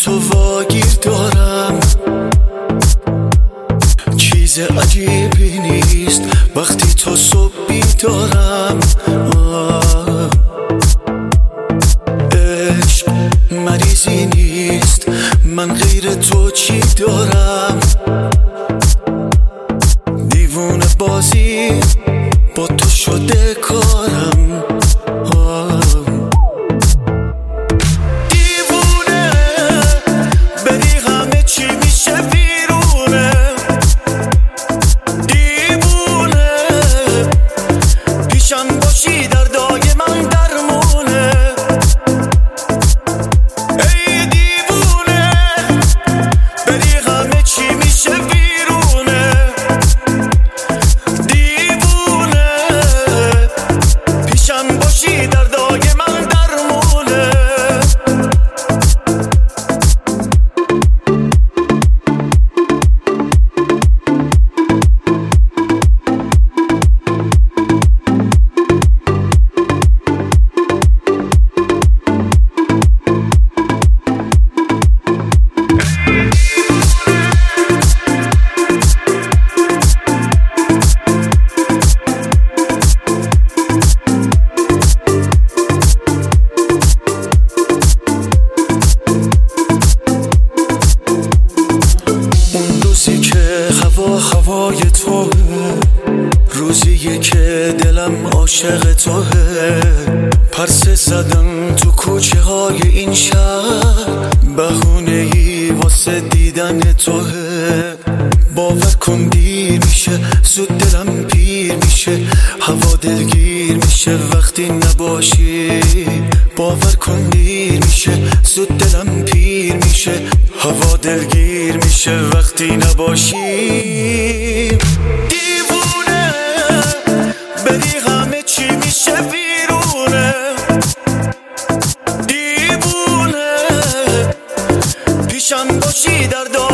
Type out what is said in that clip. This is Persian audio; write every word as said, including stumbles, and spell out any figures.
تو واگیر دارم. چیز عجیبی نیست وقتی تا صبح بیدارم. عشق مریضی نیست، من غیر تو چی دارم؟ دیوونه بازی با تو شده کارم. دیوونه بری همه چی میشه بیرونه. دیوونه پیشم باشی دردای من درمونه. ای دیوونه بری همه چی میشه بیرونه. دیوونه پیشم باشی دردای من درمونه. هوا هوای توه، روزیه که دلم عاشق توه. پرسه زدم تو کوچه های این شهر، بهونه ای واسه دیدن توه. باور کن دیر میشه زود دلم پیر میشه. هوا دلگیر میشه وقتی نباشی. باور کن دیر میشه زود دلم پیر میشه. هوا دلگیر میشه وقتی نباشی. دیوونه بری همه چی میشه بیرونه. دیوونه پیشم باشی درد